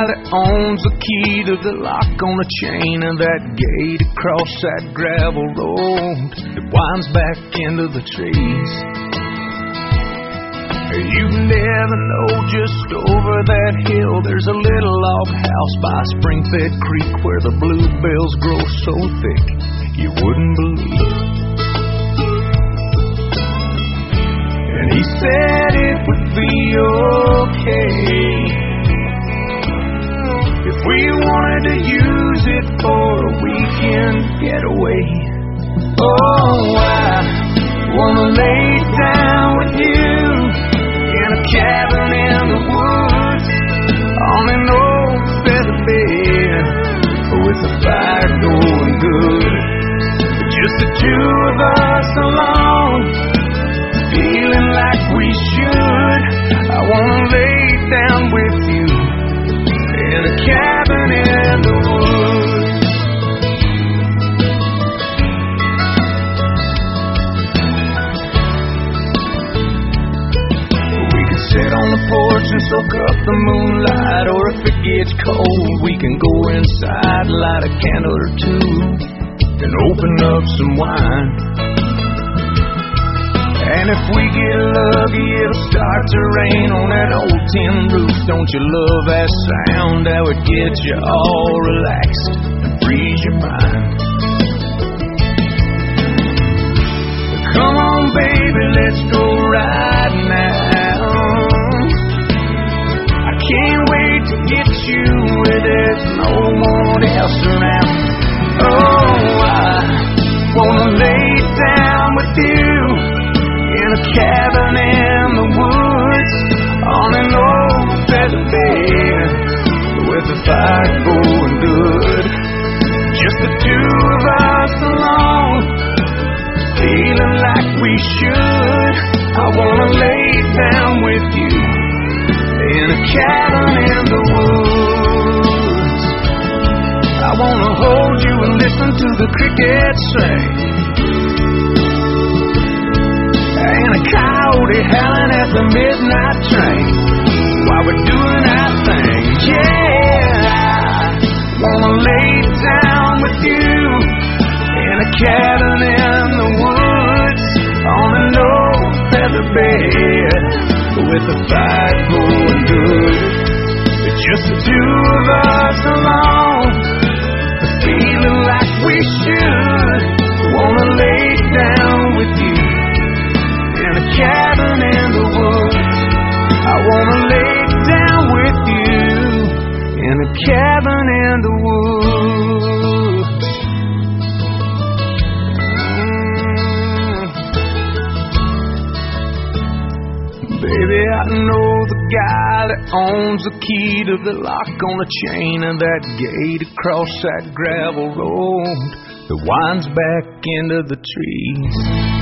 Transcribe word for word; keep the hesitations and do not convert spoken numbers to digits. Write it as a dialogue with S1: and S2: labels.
S1: that owns the key to the lock on the chain of that gate across that gravel road that winds back into the trees. You never know, just over that hill there's a little log house by Spring-Fed Creek where the bluebells grow so thick you wouldn't believe. And he said it would be okay if we wanted to use it for a weekend getaway. Oh, I wanna lay down with you in a cabin in the woods on an old feather bed with the fire going good. Just the two of us alone, feeling like we should. I wanna lay down with you in a cabin in the woods. We can sit on the porch and soak up the moonlight, or if it gets cold we can go inside, light a candle or two and open up some wine. And if we get lucky, it'll start to rain on that old tin roof. Don't you love that sound? That would get you all relaxed and freeze your mind. Come on, baby, let's go right now. I can't wait to get you where there's no one else around. Oh, I wanna lay down with you in a cabin in the woods on an old feather bed with the fire going good. Just the two of us alone, feeling like we should. I wanna lay down with you in a cabin in the woods. I wanna hold you and listen to the crickets sing, and a coyote howling at the midnight train while we're doing our thing. Yeah, I wanna lay down with you in a cabin in the woods on an old feather bed with the fire going good. It's just the two of us alone, feeling like we should. Wanna lay down with you in a cabin in the woods. I wanna lay down with you in a cabin in the woods. Mm. Baby, I know the guy that owns the key to the lock on the chain of that gate across that gravel road that winds back into the trees.